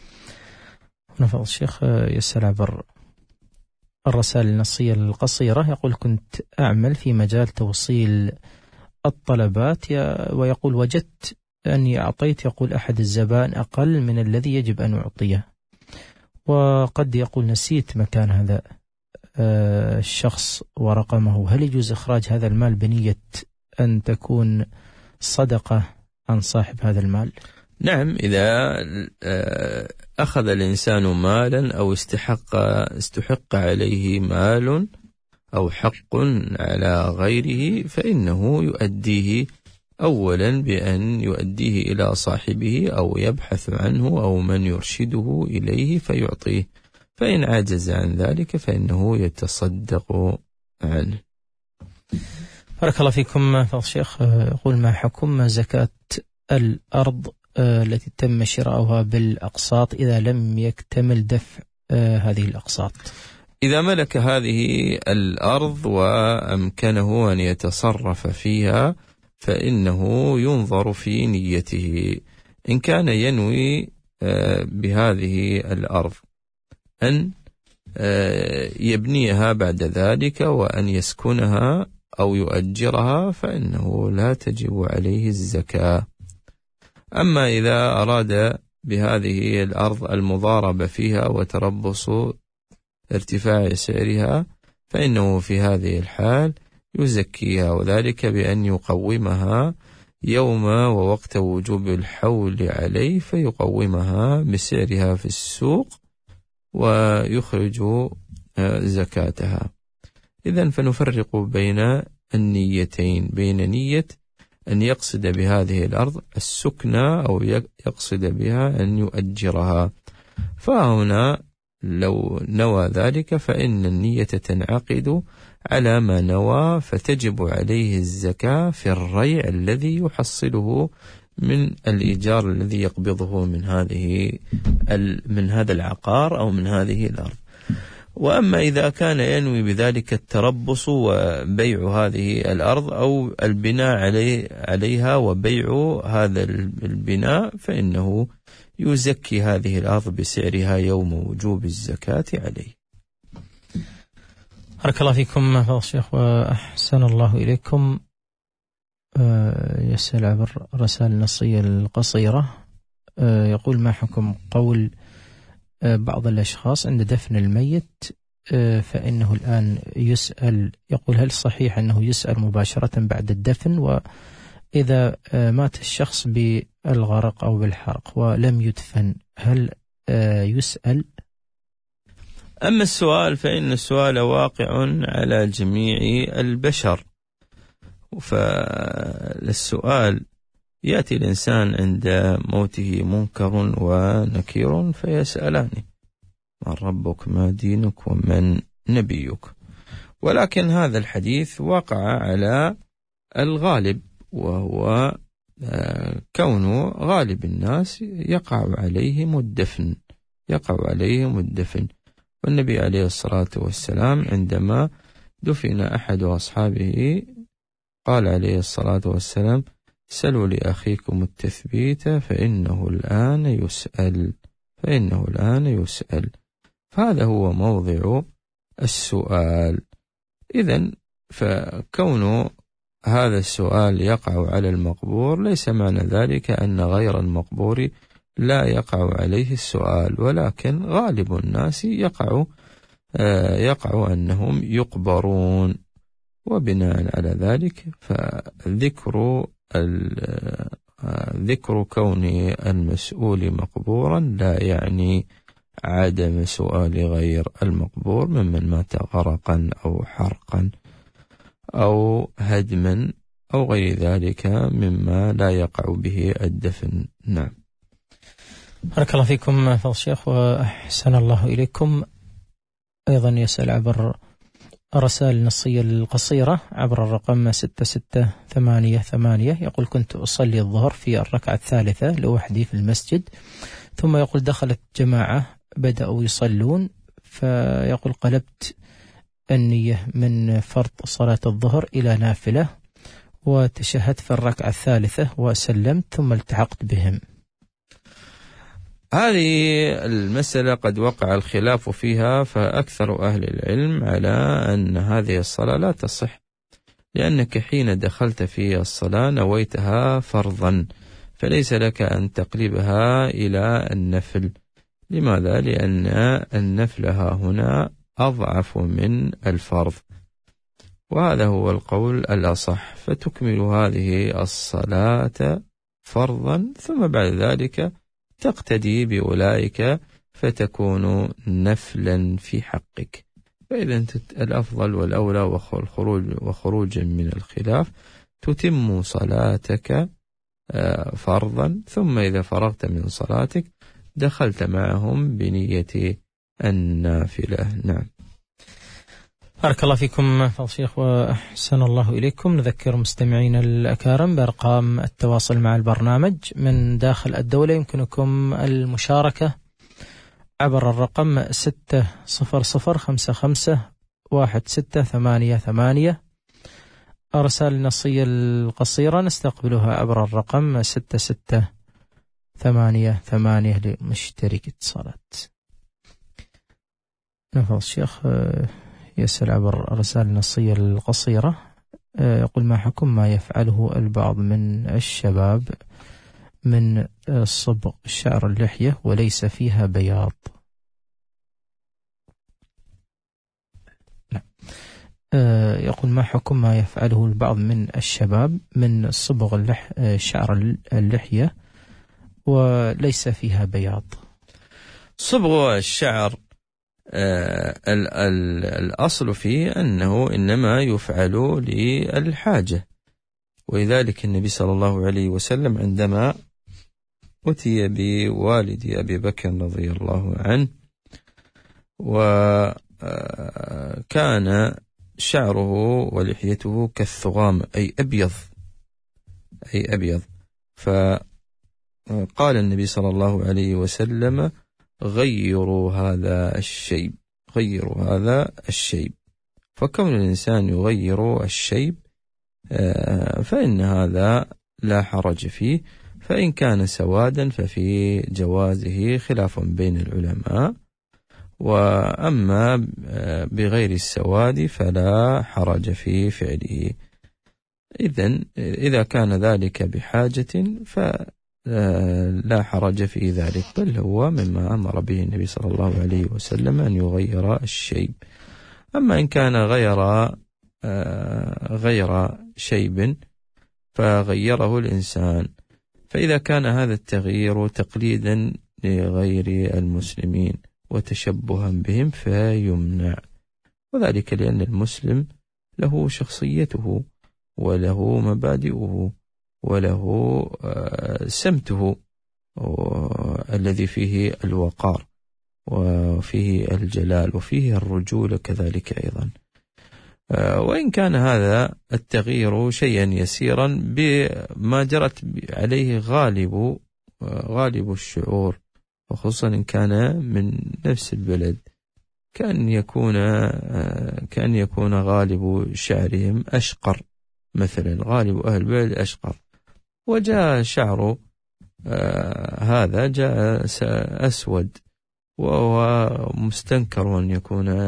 هنا فضل الشيخ يسأل عبر الرسائل النصية القصيرة، يقول: كنت أعمل في مجال توصيل الطلبات ويقول وجدت أني أعطيت يقول أحد الزبائن أقل من الذي يجب أن أعطيه، وقد يقول نسيت مكان هذا الشخص ورقمه، هل يجوز إخراج هذا المال بنية أن تكون صدقة عن صاحب هذا المال؟ نعم، إذا أخذ الإنسان مالا أو استحق استحق عليه مال أو حق على غيره فإنه يؤديه أولا بأن يؤديه إلى صاحبه أو يبحث عنه أو من يرشده إليه فيعطيه، فإن عجز عن ذلك فإنه يتصدق عنه. بارك الله فيكم فضل الشيخ. يقول: ما حكم زكاة الأرض التي تم شراؤها بالأقساط إذا لم يكتمل دفع هذه الأقساط؟ إذا ملك هذه الأرض وأمكنه أن يتصرف فيها فإنه ينظر في نيته. إن كان ينوي بهذه الأرض أن يبنيها بعد ذلك وأن يسكنها أو يؤجرها فإنه لا تجب عليه الزكاة. أما إذا أراد بهذه الأرض المضاربة فيها وتربص ارتفاع سعرها فإنه في هذه الحال يزكيها، وذلك بأن يقومها يوم ووقت وجوب الحول عليه، فيقومها بسعرها في السوق ويخرج زكاتها. إذن فنفرق بين النيتين، بين نية أن يقصد بهذه الأرض السكنة أو يقصد بها أن يؤجرها. فهنا لو نوى ذلك فإن النية تنعقد على ما نوى، فتجب عليه الزكاة في الريع الذي يحصله من الإيجار الذي يقبضه من هذه من هذا العقار أو من هذه الأرض. وأما إذا كان ينوي بذلك التربص وبيع هذه الأرض أو البناء عليه عليها وبيع هذا البناء فإنه يزكي هذه الأرض بسعرها يوم وجوب الزكاة عليه. بارك الله فيكم فضل الشيخ وأحسن الله إليكم. يسأل عبر الرسائل النصية القصيرة، يقول: ما حكم قول بعض الأشخاص عند دفن الميت فإنه الآن يسأل، يقول هل صحيح أنه يسأل مباشرة بعد الدفن، وإذا مات الشخص بالغرق أو بالحرق ولم يدفن هل يسأل؟ أما السؤال فإن السؤال واقع على جميع البشر، فالسؤال يأتي الإنسان عند موته منكر ونكير فيسألانه، من ربك ما دينك ومن نبيك. ولكن هذا الحديث وقع على الغالب، وهو كونه غالب الناس يقع عليهم الدفن يقع عليهم الدفن والنبي عليه الصلاة والسلام عندما دفن أحد أصحابه قال عليه الصلاة والسلام: سلوا لأخيكم التثبيت فإنه الآن يسأل فإنه الآن يسأل فهذا هو موضع السؤال. إذن فكون هذا السؤال يقع على المقبور ليس معنى ذلك أن غير المقبور لا يقع عليه السؤال، ولكن غالب الناس يقع يقع أنهم يقبرون، وبناء على ذلك فذكر ذكر كون المسؤول مقبورا لا يعني عدم سؤال غير المقبور ممن مات غرقا أو حرقا أو هدما أو غير ذلك مما لا يقع به الدفن. نعم. بارك الله فيكم فضل الشيخ وأحسن الله إليكم. أيضا يسأل عبر الرسائل النصية القصيرة عبر الرقم ستة ستة ثمانية ثمانية، يقول: كنت أصلي الظهر في الركعة الثالثة لوحدي في المسجد، ثم يقول دخلت جماعة بدأوا يصلون، فيقول قلبت النية من فرض صلاة الظهر إلى نافلة وتشهدت في الركعة الثالثة وسلمت ثم التحقت بهم. هذه المسألة قد وقع الخلاف فيها، فأكثر أهل العلم على أن هذه الصلاة لا تصح، لأنك حين دخلت في الصلاة نويتها فرضا، فليس لك أن تقلبها إلى النفل. لماذا؟ لأن النفل ها هنا أضعف من الفرض، وهذا هو القول الأصح، فتكمل هذه الصلاة فرضا ثم بعد ذلك تقتدي بأولئك فتكون نفلا في حقك. فإذا الأفضل والأولى والخروج وخروجا من الخلاف تتم صلاتك فرضا، ثم إذا فرغت من صلاتك دخلت معهم بنية النافلة. نعم. بارك الله فيكم فضل الشيخ وأحسن الله إليكم. نذكر مستمعين الأكارم بأرقام التواصل مع البرنامج من داخل الدولة. يمكنكم المشاركة عبر الرقم ستة صفر صفر خمسة خمسة واحد ستة ثمانية ثمانية. الرسائل النصية القصيرة نستقبلها عبر الرقم ستة ستة ثمانية ثمانية لمشترك اتصالات. فضل الشيخ يسأل عبر الرسائل النصية القصيرة، يقول: ما حكم ما يفعله البعض من الشباب من صبغ شعر اللحية وليس فيها بياض؟ لا. يقول: ما حكم ما يفعله البعض من الشباب من صبغ اللح... شعر اللحية وليس فيها بياض؟ صبغ الشعر آه ال ال الأصل فيه أنه إنما يفعل للحاجة، ولذلك النبي صلى الله عليه وسلم عندما أتي بوالد أبي بكر رضي الله عنه وكان شعره ولحيته كالثغام أي أبيض أي أبيض فقال النبي صلى الله عليه وسلم: غيروا هذا الشيب غيروا هذا الشيب. فكون الإنسان يغير الشيب فإن هذا لا حرج فيه، فإن كان سوادا ففي جوازه خلاف بين العلماء، وأما بغير السواد فلا حرج في فعله. إذن إذا كان ذلك بحاجة فلا حرج في ذلك، بل هو مما أمر به النبي صلى الله عليه وسلم أن يغير الشيب. أما إن كان غير غير شيب فغيره الإنسان، فإذا كان هذا التغيير تقليدا لغير المسلمين وتشبها بهم فيمنع، وذلك لأن المسلم له شخصيته وله مبادئه وله سمته الذي فيه الوقار، وفيه الجلال وفيه الرجولة كذلك أيضا. وإن كان هذا التغيير شيئا يسيرا بما جرت عليه غالب غالب الشعور، وخصوصا إن كان من نفس البلد، كان يكون كان يكون غالب شعرهم أشقر، مثلا غالب أهل البلد أشقر، وجاء شعر هذا جاء أسود، وهو مستنكر أن يكون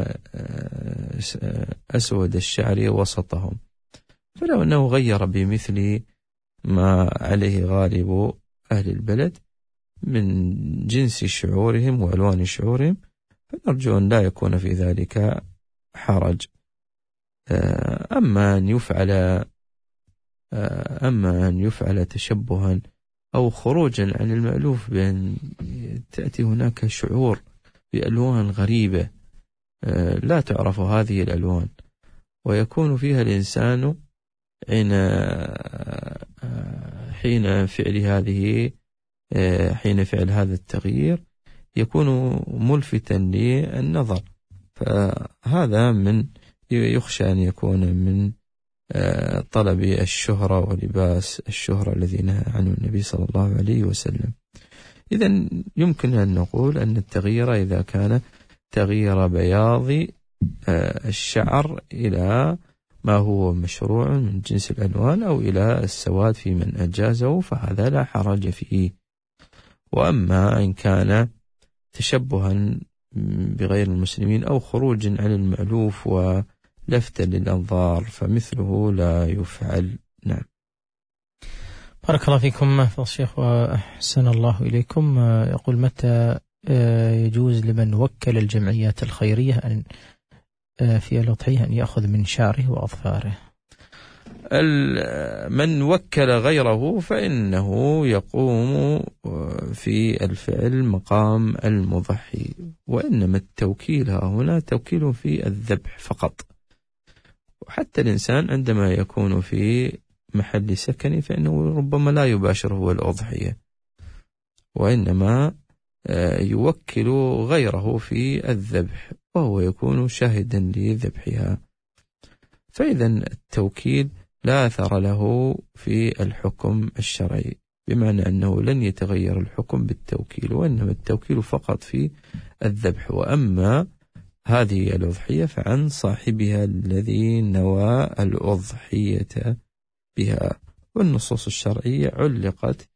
أسود الشعر وسطهم، فلو أنه غير بمثل ما عليه غالب أهل البلد من جنس شعورهم وألوان شعورهم، فنرجو أن لا يكون في ذلك حرج. أما أن يفعل أما أن يفعل تشبها أو خروجا عن المألوف، بأن تأتي هناك شعور بألوان غريبة لا تعرف هذه الألوان، ويكون فيها الإنسان حين حين فعل هذه حين فعل هذا التغيير يكون ملفتا للنظر، فهذا من يخشى أن يكون من طلب الشهرة ولباس الشهرة الذي نهى عنه النبي صلى الله عليه وسلم. إذن يمكن أن نقول أن التغيير إذا كان تغيير بياض الشعر إلى ما هو مشروع من جنس الألوان أو إلى السواد في من أجازه، فهذا لا حرج فيه. وأما إن كان تشبها بغير المسلمين أو خروج عن المألوف ولفتا للأنظار فمثله لا يفعل. نعم. بارك الله فيكم فضل الشيخ وأحسن الله إليكم. يقول: متى يجوز لمن وكل الجمعيات الخيرية أن في الأضحية أن يأخذ من شعره وأظفاره؟ من وكل غيره فإنه يقوم في الفعل مقام المضحي، وإنما التوكيل هنا توكيل في الذبح فقط. وحتى الإنسان عندما يكون في محل سكن فإنه ربما لا يباشر هو الأضحية، وإنما يوكل غيره في الذبح وهو يكون شاهدا لذبحها. فإذا التوكيل لا أثر له في الحكم الشرعي، بمعنى أنه لن يتغير الحكم بالتوكيل، وإنما التوكيل فقط في الذبح. وأما هذه الأضحية فعن صاحبها الذي نوى الأضحية بها، والنصوص الشرعية علقت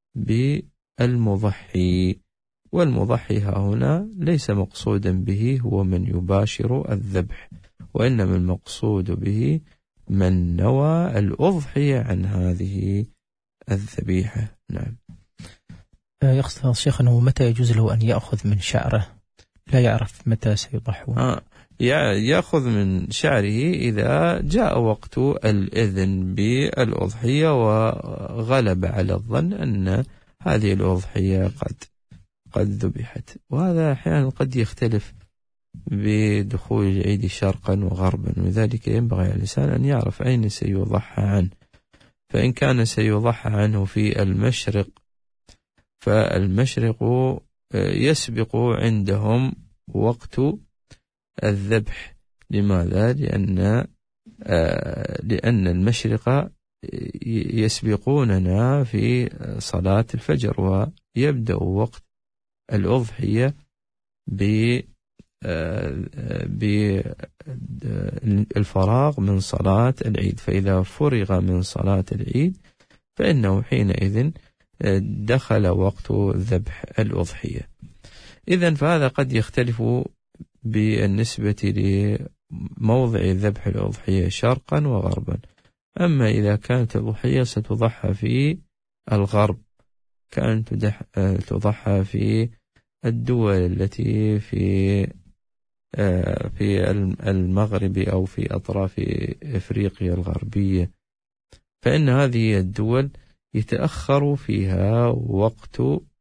بالمضحي، والمضحي هنا ليس مقصودا به هو من يباشر الذبح، وإنما المقصود به من نوى الأضحية عن هذه الذبيحة. نعم. يقصد الشيخ أنه متى يجوز له أن يأخذ من شعره؟ لا يعرف متى سيضحون. آه يأخذ من شعره إذا جاء وقت الإذن بالأضحية وغلب على الظن أن هذه الأضحية قد قد ذبحت. وهذا أحيانا قد يختلف بدخول العيد شرقا وغربا، ولذلك ينبغي على الإنسان أن يعرف أين سيضحى عنه. فإن كان سيضحى عنه في المشرق فالمشرق يسبق عندهم وقت الذبح. لماذا؟ لأن لأن المشرق يسبقوننا في صلاة الفجر، ويبدأ وقت الأضحية بالفراغ من صلاة العيد، فإذا فرغ من صلاة العيد فإنه حينئذ دخل وقت ذبح الأضحية. إذن فهذا قد يختلف بالنسبة لموضع ذبح الأضحية شرقا وغربا. أما إذا كانت الأضحية ستضحى في الغرب، كانت تضحى في الدول التي في في المغرب أو في أطراف إفريقيا الغربية، فإن هذه الدول يتأخر فيها وقت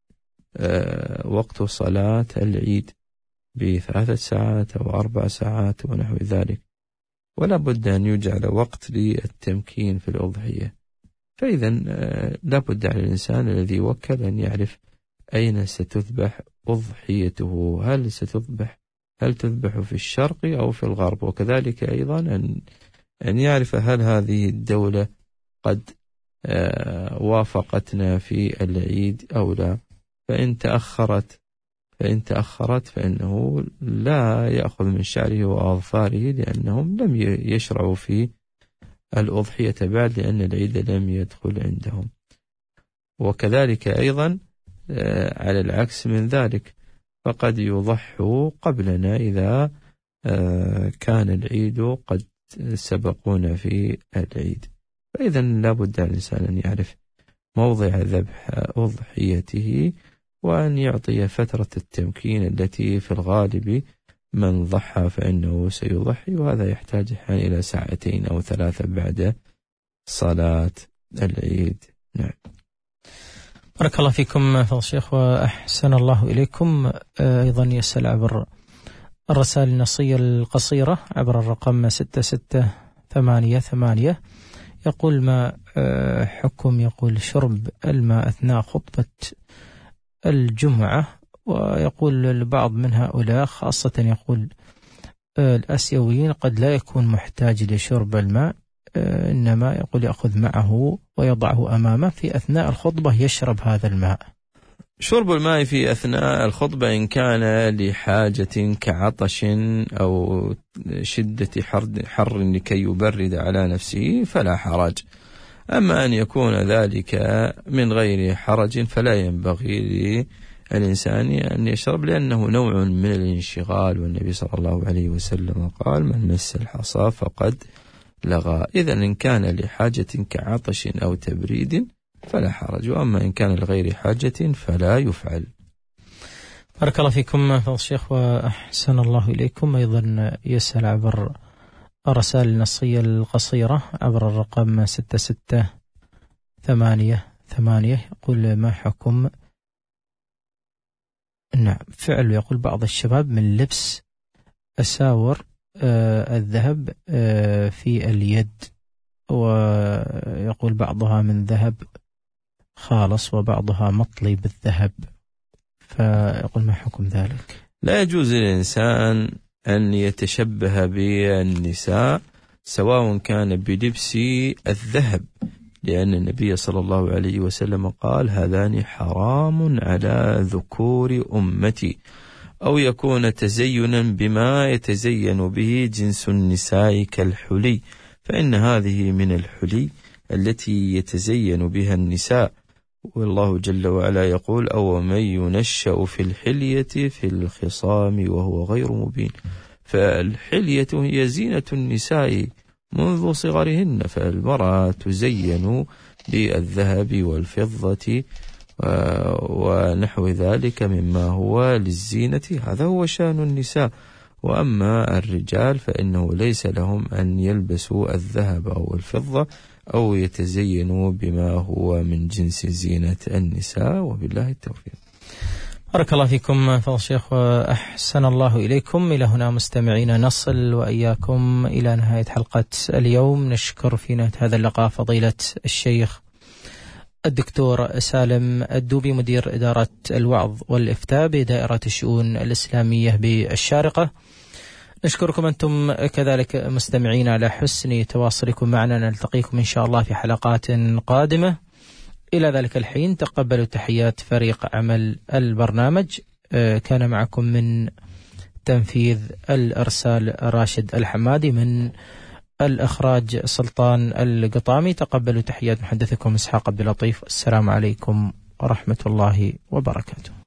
وقت صلاة العيد بثلاثة ساعات أو أربع ساعات ونحو ذلك، ولا بد أن يجعل وقت للتمكين في الأضحية. فإذا لا بد على الإنسان الذي وكل أن يعرف أين ستذبح أضحيته، هل ستذبح هل تذبح في الشرق أو في الغرب، وكذلك أيضا أن أن يعرف هل هذه الدولة قد وافقتنا في العيد أو لا. فإن تأخرت فإن تأخرت فإنه لا يأخذ من شعره وأظفاره، لأنهم لم يشرعوا في الأضحية بعد، لأن العيد لم يدخل عندهم. وكذلك أيضا على العكس من ذلك، فقد يضحوا قبلنا إذا كان العيد قد سبقونا في العيد. فإذا لا بد الإنسان أن يعرف موضع ذبح أضحيته، وأن يعطي فترة التمكين التي في الغالب من ضحى فإنه سيضحي، وهذا يحتاج إلى ساعتين أو ثلاثة بعد صلاة العيد. نعم. بارك الله فيكم فضل الشيخ وأحسن الله إليكم. أيضا يسأل عبر الرسائل النصية القصيرة عبر الرقم ستة ستة ثمانية ثمانية، يقول ما حكم يقول شرب الماء أثناء خطبة الجمعة؟ ويقول البعض من هؤلاء خاصة يقول الآسيويين قد لا يكون محتاج لشرب الماء، إنما يقول يأخذ معه ويضعه أمامه في أثناء الخطبة يشرب هذا الماء. شرب الماء في أثناء الخطبة إن كان لحاجة كعطش أو شدة حر لكي يبرد على نفسه فلا حرج. أما أن يكون ذلك من غير حرج فلا ينبغي للإنسان أن يشرب، لأنه نوع من الانشغال، والنبي صلى الله عليه وسلم قال من مس الحصى فقد لغى. إذا إن كان لحاجة كعطش أو تبريد فلا حرج، وأما إن كان لغير حاجة فلا يفعل. بارك الله فيكم فضل الشيخ وأحسن الله إليكم. أيضا يسأل عبر الرسائل النصية القصيرة عبر الرقم ستة ستة ثمانية ثمانية، يقول ما حكم نعم فعل يقول بعض الشباب من لبس أساور آه الذهب آه في اليد، ويقول بعضها من ذهب خالص وبعضها مطلي بالذهب، فيقول ما حكم ذلك؟ لا يجوز للإنسان أن يتشبه بالنساء سواء كان بلبس الذهب، لأن النبي صلى الله عليه وسلم قال هذان حرام على ذكور أمتي، أو يكون تزينا بما يتزين به جنس النساء كالحلي، فإن هذه من الحلي التي يتزين بها النساء، والله جل وعلا يقول أو من ينشأ في الحلية في الخصام وهو غير مبين. فالحلية هي زينة النساء منذ صغرهن، فالمرأة تزين بالذهب والفضة ونحو ذلك مما هو للزينة، هذا هو شأن النساء. وأما الرجال فإنه ليس لهم أن يلبسوا الذهب أو الفضة أو يتزينوا بما هو من جنس زينة النساء، وبالله التوفيق. بارك الله فيكم فضل الشيخ وأحسن الله إليكم. إلى هنا مستمعين نصل وإياكم إلى نهاية حلقة اليوم. نشكر في نهاية هذا اللقاء فضيلة الشيخ الدكتور سالم الدوبي مدير إدارة الوعظ والإفتاء بدائرة الشؤون الإسلامية بالشارقة. نشكركم أنتم كذلك مستمعين على حسن تواصلكم معنا. نلتقيكم إن شاء الله في حلقات قادمة. إلى ذلك الحين تقبلوا تحيات فريق عمل البرنامج. كان معكم من تنفيذ الإرسال راشد الحمادي، من الإخراج سلطان القطامي. تقبلوا تحيات محدثكم إسحاق عبد اللطيف. السلام عليكم ورحمة الله وبركاته.